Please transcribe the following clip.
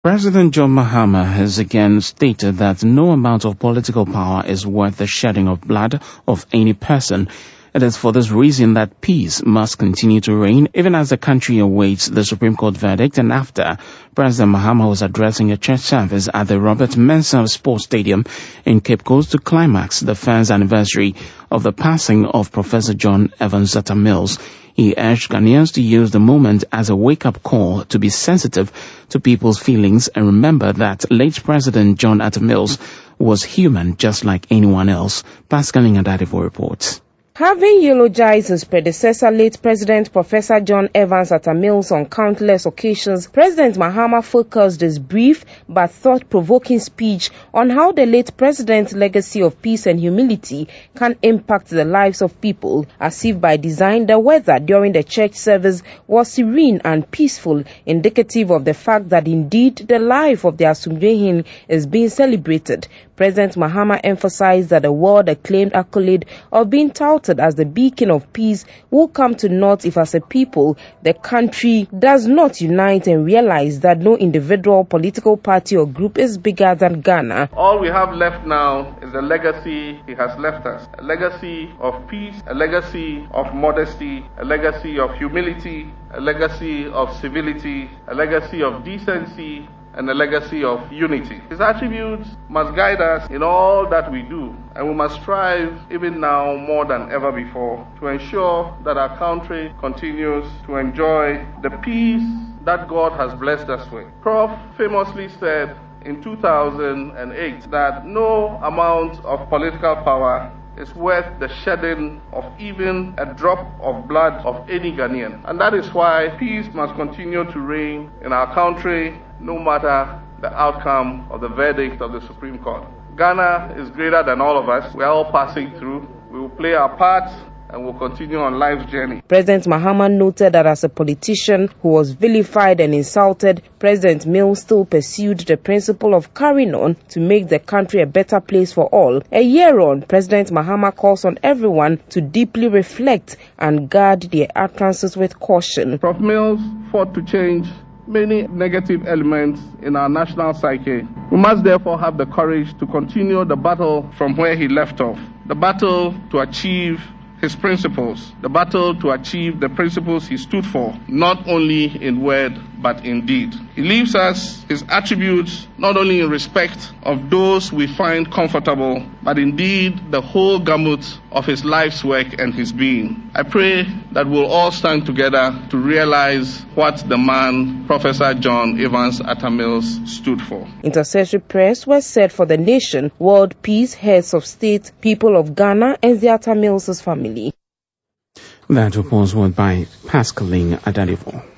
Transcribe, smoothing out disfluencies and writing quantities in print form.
President John Mahama has again stated that no amount of political power is worth the shedding of blood of any person. It is for this reason that peace must continue to reign even as the country awaits the Supreme Court verdict. And after President Mahama was addressing a church service at the Robert Mensah Sports Stadium in Cape Coast to climax the first anniversary of the passing of Professor John Evans Atta Mills, he urged Ghanaians to use the moment as a wake-up call to be sensitive to people's feelings and remember that late President John Atta Mills was human just like anyone else. Pascal Ngadadivo reports. Having eulogized his predecessor, late President Professor John Evans Atta Mills on countless occasions, President Mahama focused his brief but thought-provoking speech on how the late president's legacy of peace and humility can impact the lives of people. As if by design, the weather during the church service was serene and peaceful, indicative of the fact that indeed the life of the Asumdwehin is being celebrated. President Mahama emphasized that the world-acclaimed accolade of being touted as the beacon of peace will come to naught if as a people the country does not unite and realize that no individual political party or group is bigger than Ghana. All we have left now is the legacy he has left us. A legacy of peace, a legacy of modesty, a legacy of humility, a legacy of civility, a legacy of decency, and a legacy of unity. His attributes must guide us in all that we do, and we must strive even now more than ever before to ensure that our country continues to enjoy the peace that God has blessed us with. Prof famously said in 2008 that no amount of political power is worth the shedding of even a drop of blood of any Ghanaian. And that is why peace must continue to reign in our country, no matter the outcome of the verdict of the Supreme Court. Ghana is greater than all of us. We are all passing through. We will play our parts and will continue on life's journey. President Mahama noted that as a politician who was vilified and insulted, President Mills still pursued the principle of carrying on to make the country a better place for all. A year on, President Mahama calls on everyone to deeply reflect and guard their utterances with caution. Prof Mills fought to change many negative elements in our national psyche. We must therefore have the courage to continue the battle from where he left off. The battle to achieve his principles, the battle to achieve the principles he stood for, not only in word but in deed. He leaves us his attributes not only in respect of those we find comfortable, but indeed the whole gamut of his life's work and his being. I pray that we'll all stand together to realize what the man, Professor John Evans Atta Mills, stood for. Intercessory prayers were said for the nation, world peace, heads of state, people of Ghana, and the Atta Mills' family. That report was by Pascaline Adalivo.